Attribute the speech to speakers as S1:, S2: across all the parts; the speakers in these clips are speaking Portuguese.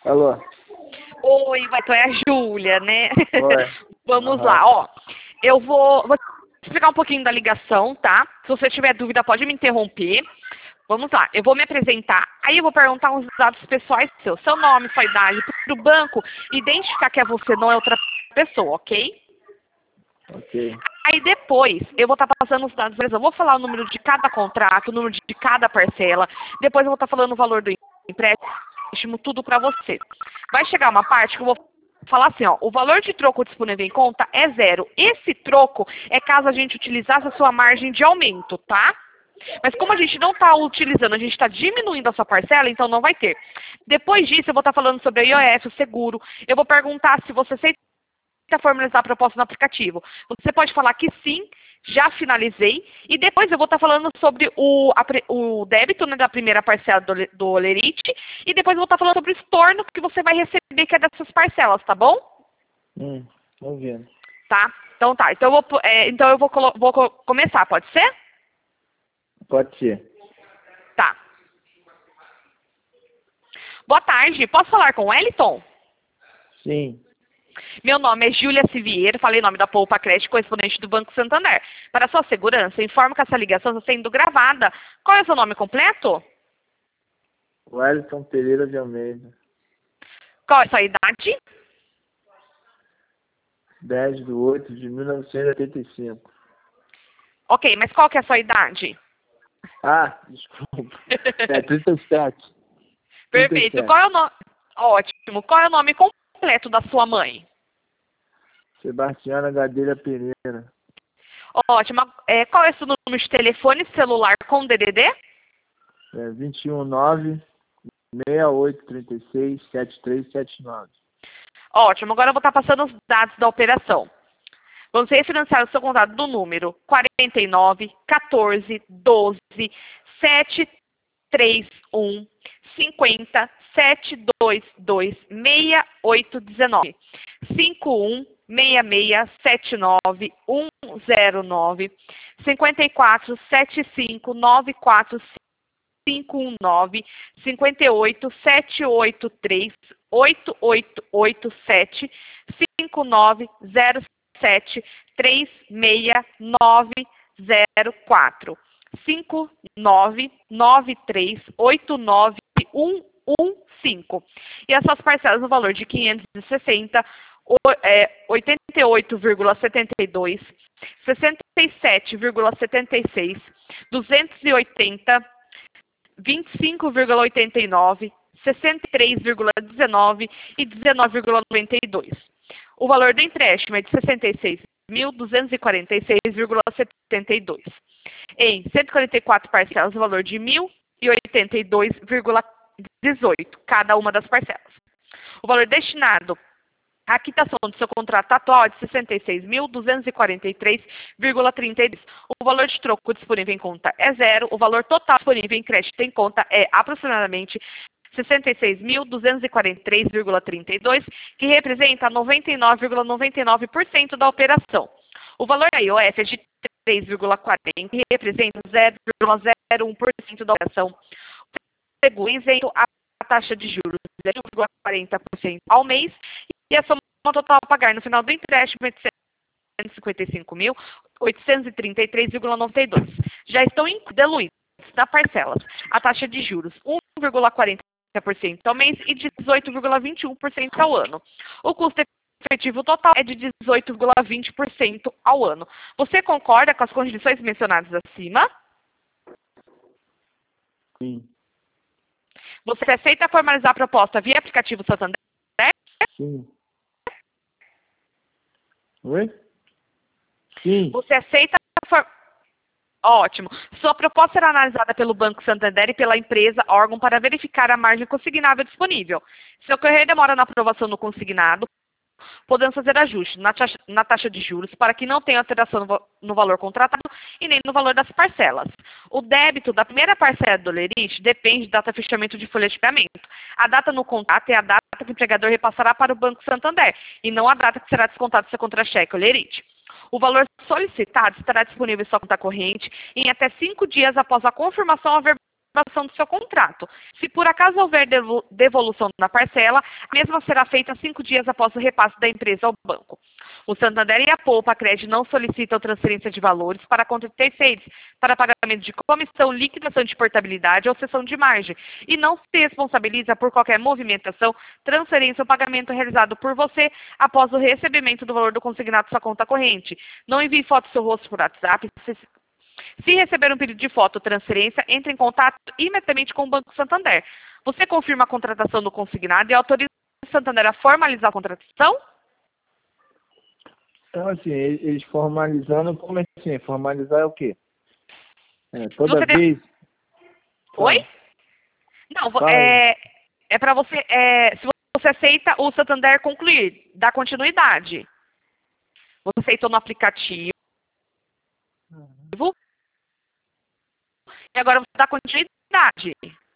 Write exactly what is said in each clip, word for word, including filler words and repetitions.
S1: Alô?
S2: Oi, vai, então é a Júlia, né?
S1: Oi.
S2: Vamos
S1: Uhum.
S2: lá, ó. Eu vou, vou explicar um pouquinho da ligação, tá? Se você tiver dúvida, pode me interromper. Vamos lá, eu vou me apresentar, aí eu vou perguntar uns dados pessoais seus, seu nome, sua idade, para o banco identificar que é você, não é outra pessoa, ok?
S1: Ok.
S2: Aí depois, eu vou estar passando os dados, eu vou falar o número de cada contrato, o número de cada parcela, depois eu vou estar falando o valor do empréstimo, tudo para você. Vai chegar uma parte que eu vou falar assim, ó, o valor de troco disponível em conta é zero. Esse troco é caso a gente utilizasse a sua margem de aumento, tá? Mas como a gente não está utilizando, a gente está diminuindo a sua parcela, então não vai ter. Depois disso, eu vou estar falando sobre a I O F, o seguro. Eu vou perguntar se você aceita formalizar a proposta no aplicativo. Você pode falar que sim, já finalizei. E depois eu vou estar falando sobre o, a, o débito, né, da primeira parcela do, do Olerite. E depois eu vou estar falando sobre o estorno que você vai receber, que é dessas parcelas, tá bom?
S1: Hum, ouvindo.
S2: Tá? Então tá. Então eu vou, é, então eu vou, vou começar, pode ser?
S1: Pode ser.
S2: Tá. Boa tarde. Posso falar com o Wellington?
S1: Sim.
S2: Meu nome é Júlia Siviero, falei o nome da Poupa Crédito, correspondente do Banco Santander. Para sua segurança, informo que essa ligação está sendo gravada. Qual é o seu nome completo?
S1: Wellington Pereira de Almeida.
S2: Qual é a sua idade?
S1: dez de oito de mil novecentos e oitenta e cinco.
S2: Ok, mas qual que é a sua idade?
S1: Ah, desculpa. É trinta e sete.
S2: Perfeito. Qual é o nome? Ótimo. Qual é o nome completo da sua mãe?
S1: Sebastiana Gadelha Pereira.
S2: Ótimo. É, qual é o seu número de telefone celular com D D D?
S1: É vinte e um nove, seis oito três seis, sete três sete nove.
S2: Ótimo. Agora eu vou estar passando os dados da operação. Vamos refinanciar o seu contrato do número quarenta e nove, quatorze, doze, sete três um, cinquenta, sete dois dois, seis oito um nove, cinco um seis seis sete nove um zero nove, cinquenta e quatro, setenta e cinco, noventa e quatro, cinco um nove, cinquenta e oito, setecentos e oitenta e três, oito oito oito sete, cinco nove zero sete, três seis nove zero quatro, cinco nove nove três oito nove um um cinco. E as suas parcelas no valor de quinhentos e sessenta, oitenta e oito vírgula setenta e dois, sessenta e sete vírgula setenta e seis, duzentos e oitenta, vinte e cinco vírgula oitenta e nove, sessenta e três vírgula dezenove e dezenove vírgula noventa e dois. O valor do empréstimo é de sessenta e seis mil duzentos e quarenta e seis vírgula setenta e dois. Em cento e quarenta e quatro parcelas, o valor de mil e oitenta e dois vírgula dezoito, cada uma das parcelas. O valor destinado à quitação do seu contrato atual é de sessenta e seis mil duzentos e quarenta e três vírgula trinta e dois. O valor de troco disponível em conta é zero. O valor total disponível em crédito em conta é aproximadamente sessenta e seis mil duzentos e quarenta e três vírgula trinta e dois, que representa noventa e nove vírgula noventa e nove por cento da operação. O valor da I O F é de três vírgula quarenta, que representa zero vírgula zero um por cento da operação. O seguro isento a taxa de juros de zero vírgula quarenta por cento ao mês e a soma total a pagar no final do empréstimo é de cento e cinquenta e cinco mil oitocentos e trinta e três vírgula noventa e dois. Já estão diluídos na parcelas a taxa de juros um vírgula quarenta por cento ao mês e dezoito vírgula vinte e um por cento ao ano. O custo efetivo total é de dezoito vírgula vinte por cento ao ano. Você concorda com as condições mencionadas acima?
S1: Sim.
S2: Você aceita formalizar a proposta via aplicativo Santander?
S1: Sim. Oi? Sim.
S2: Você aceita... For... Ótimo. Sua proposta será analisada pelo Banco Santander e pela empresa órgão para verificar a margem consignável disponível. Se ocorrer demora na aprovação do consignado, podemos fazer ajustes na taxa, na taxa de juros para que não tenha alteração no, no valor contratado e nem no valor das parcelas. O débito da primeira parcela do Olerite depende da data de fechamento de folha de pagamento. A data no contrato é a data que o empregador repassará para o Banco Santander e não a data que será descontado do seu contra-cheque Olerite. O valor solicitado estará disponível em sua conta corrente em até cinco dias após a confirmação do seu contrato. Se por acaso houver devo- devolução na parcela, a mesma será feita cinco dias após o repasse da empresa ao banco. O Santander e a Poupa Crédito não solicitam transferência de valores para conta de terceiros, para pagamento de comissão, liquidação de portabilidade ou cessão de margem, e não se responsabiliza por qualquer movimentação, transferência ou pagamento realizado por você após o recebimento do valor do consignado à sua conta corrente. Não envie foto do seu rosto por WhatsApp. Se, se receber um pedido de foto ou transferência, entre em contato imediatamente com o Banco Santander. Você confirma a contratação do consignado e autoriza o Santander a formalizar a contratação?
S1: Então, assim, eles formalizando, como é assim? Formalizar é o quê? É, toda
S2: Você tem-
S1: vez...
S2: Oi? Não, vo-
S1: Fala aí.
S2: é, é para você, é, se você aceita o Santander concluir, dar continuidade. Você aceitou no aplicativo, e agora você dá continuidade.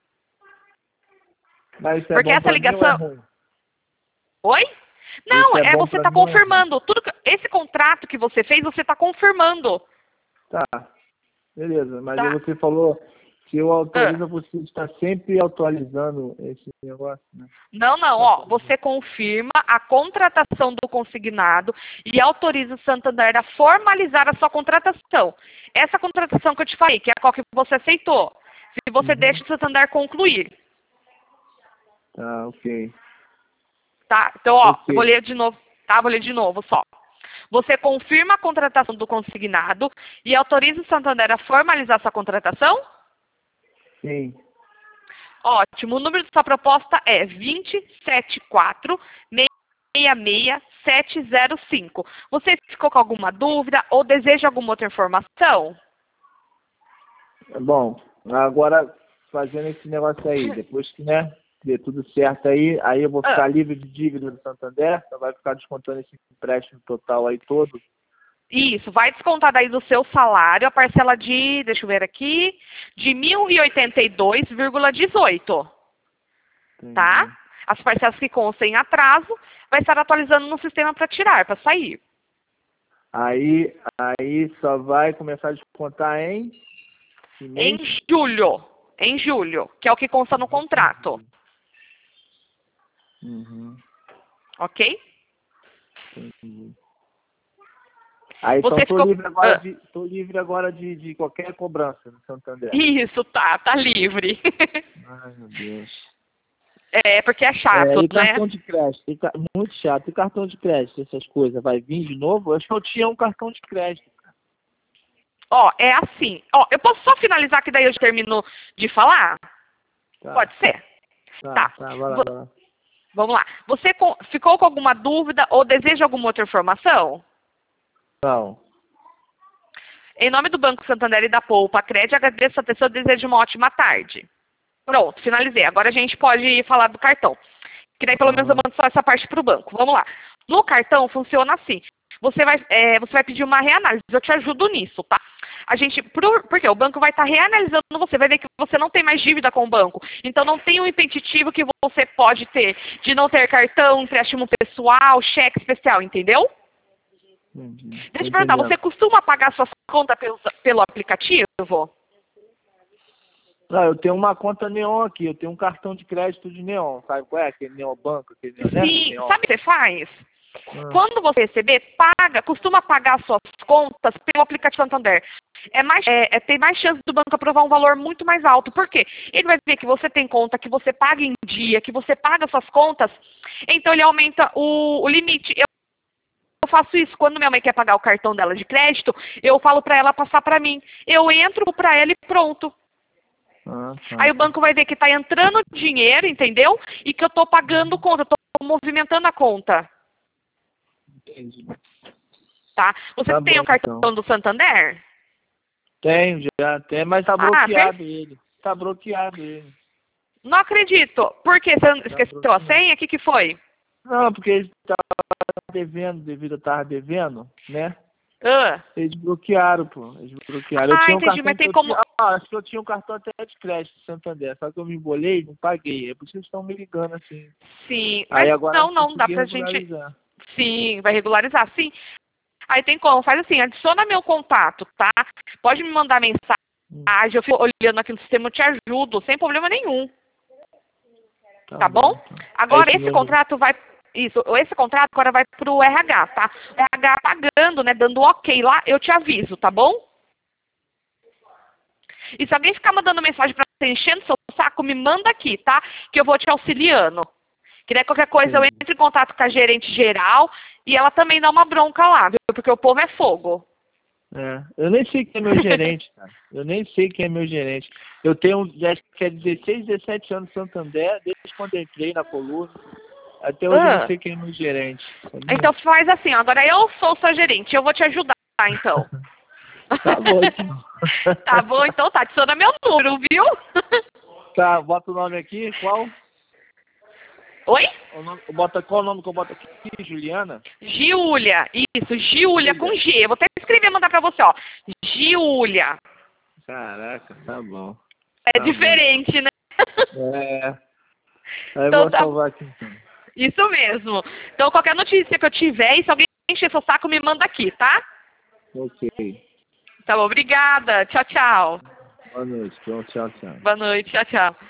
S1: Mas isso é
S2: Porque
S1: bom
S2: essa
S1: pra mim ou é
S2: ligação...
S1: ruim?
S2: Oi? Não,
S1: Isso é
S2: é
S1: bom
S2: você
S1: pra
S2: está
S1: mim ou é ruim?
S2: confirmando. Tudo que- esse contrato que você fez, você está confirmando.
S1: Tá, beleza. Mas
S2: Tá.
S1: aí você falou que eu autorizo
S2: Ah.
S1: você estar sempre atualizando esse negócio, né?
S2: Não, não, ó, você confirma a contratação do consignado e autoriza o Santander a formalizar a sua contratação. Essa contratação que eu te falei, que é a qual que você aceitou. Se você
S1: Uhum.
S2: deixa o Santander concluir,
S1: Tá, ok.
S2: tá? Então, ó,
S1: Ok.
S2: eu vou ler de novo, tá? Vou ler de novo só. Você confirma a contratação do consignado e autoriza o Santander a formalizar sua contratação?
S1: Sim.
S2: Ótimo. O número da sua proposta é dois sete quatro, seis seis sete zero cinco. Você ficou com alguma dúvida ou deseja alguma outra informação?
S1: Bom, agora fazendo esse negócio aí, depois que, né, dê tudo certo aí, aí eu vou ficar
S2: Ah.
S1: livre de dívida do Santander, só vai ficar descontando esse empréstimo total aí todo.
S2: Isso, vai descontar daí do seu salário a parcela de, deixa eu ver aqui, de mil e oitenta e dois vírgula dezoito. Tá?
S1: Entendi.
S2: As parcelas que constem em atraso, vai estar atualizando no sistema para tirar, para sair.
S1: Aí, aí só vai começar a descontar em que
S2: Em
S1: mês?
S2: julho, em julho, que é o que consta no contrato.
S1: Uhum.
S2: Ok?
S1: Entendi. Aí
S2: Você
S1: então tô
S2: ficou-
S1: livre agora,
S2: Ah.
S1: de, tô livre agora de, de qualquer cobrança no Santander.
S2: Isso, tá, tá livre.
S1: Ai, meu Deus.
S2: É, porque é chato,
S1: É, e
S2: né?
S1: cartão de crédito? E ca- Muito chato. E cartão de crédito, essas coisas? Vai vir de novo? Eu acho que eu tinha um cartão de crédito.
S2: Ó, é assim. Ó, eu posso só finalizar que daí eu termino de falar?
S1: Tá,
S2: Pode ser?
S1: tá,
S2: Tá.
S1: tá, vai lá,
S2: Vo-
S1: vai lá.
S2: Vamos lá. Você com- ficou com alguma dúvida ou deseja alguma outra informação?
S1: Não.
S2: Em nome do Banco Santander e da Poupa Crédito, agradeço a atenção e desejo uma ótima tarde. Pronto, finalizei. Agora a gente pode falar do cartão. Que daí pelo menos eu mando só essa parte para o banco. Vamos lá. No cartão funciona assim. Você vai, é, você vai pedir uma reanálise. Eu te ajudo nisso, tá? A gente, por, porque o banco vai estar reanalisando você, vai ver que você não tem mais dívida com o banco. Então não tem um impeditivo que você pode ter de não ter cartão, empréstimo pessoal, cheque especial, entendeu?
S1: Entendi.
S2: Deixa eu
S1: Tô
S2: te perguntar,
S1: entendendo.
S2: você costuma pagar suas contas pelo, pelo aplicativo?
S1: Não, eu tenho uma conta Neon aqui. Eu tenho um cartão de crédito de Neon. Sabe qual é? Aquele Neon Banco, aquele Neon, né?
S2: Sim,
S1: Neon.
S2: sabe o que você faz?
S1: Ah,
S2: Quando você receber, paga, costuma pagar suas contas pelo aplicativo Santander. É mais, é, é, tem mais chance do banco aprovar um valor muito mais alto. Por quê? Ele vai ver que você tem conta, que você paga em dia, que você paga suas contas, então ele aumenta o, o limite. Eu, eu faço isso. Quando minha mãe quer pagar o cartão dela de crédito, eu falo para ela passar para mim. Eu entro para ela e pronto.
S1: ah, tá.
S2: Aí o banco vai ver que está entrando dinheiro, entendeu? E que eu estou pagando conta, eu estou movimentando a conta.
S1: Entendi.
S2: Tá? Você
S1: Tá
S2: tem
S1: bom,
S2: o cartão
S1: então.
S2: do Santander?
S1: Tenho já, tem, mas tá
S2: Ah,
S1: bloqueado ele. Tá bloqueado ele.
S2: Não acredito. Por quê? Você esqueceu a
S1: bloqueado.
S2: senha? O que, que foi?
S1: Não, porque eles estavam devendo, devido a estar devendo, né?
S2: Ah,
S1: Eles bloquearam, pô. Eles bloquearam. Eu
S2: ah
S1: tinha um
S2: entendi,
S1: cartão.
S2: mas tem
S1: Eu
S2: como...
S1: tinha, ah, acho que eu tinha um cartão até de crédito Santander, só que eu me embolei, não paguei. É por isso que eles estão me ligando assim.
S2: Sim,
S1: Aí
S2: mas
S1: agora
S2: não,
S1: eu
S2: não, dá
S1: consegui
S2: pra gente...
S1: regularizar.
S2: Sim, vai regularizar, sim. Aí tem como, faz assim, adiciona meu contato, tá? Pode me mandar mensagem
S1: Hum.
S2: eu fico olhando aqui no sistema, eu te ajudo, sem problema nenhum.
S1: Tá,
S2: Tá
S1: bom?
S2: bom? Agora,
S1: Aí,
S2: esse
S1: meu-
S2: contrato vai... Isso, esse contrato agora vai pro R H, tá? O R H pagando, né, dando ok lá, eu te aviso, tá bom? E se alguém ficar mandando mensagem pra você enchendo seu saco, me manda aqui, tá? Que eu vou te auxiliando. Que daí qualquer coisa eu
S1: Entendi.
S2: entro em contato com a gerente geral e ela também dá uma bronca lá, viu? Porque o povo é fogo.
S1: É, eu nem sei quem é meu gerente, cara. Eu nem sei quem é meu gerente. Eu tenho, já acho que é dezesseis, dezessete anos no Santander, desde quando eu entrei na coluna. Até hoje eu não
S2: Ah,
S1: sei quem é meu gerente. Sabia?
S2: então faz assim, ó, agora eu sou sua gerente, eu vou te ajudar, então.
S1: Tá bom, então.
S2: Tá bom, então tá, adiciona meu número, viu?
S1: Tá, bota o nome aqui, qual?
S2: Oi?
S1: O nome, bota, qual o nome que eu boto aqui? Juliana?
S2: Giulia, isso, Giulia com G. Eu vou até escrever e mandar pra você, ó. Giulia.
S1: Caraca, tá bom.
S2: É
S1: Tá
S2: diferente, né?
S1: bom. É. Aí eu
S2: Então
S1: vou
S2: tá,
S1: salvar aqui então.
S2: isso mesmo. Então qualquer notícia que eu tiver, e se alguém encher seu saco, me manda aqui, tá?
S1: Ok.
S2: Tá bom, obrigada. Tchau, tchau.
S1: Boa noite. Tchau, tchau, tchau.
S2: Boa noite, tchau, tchau.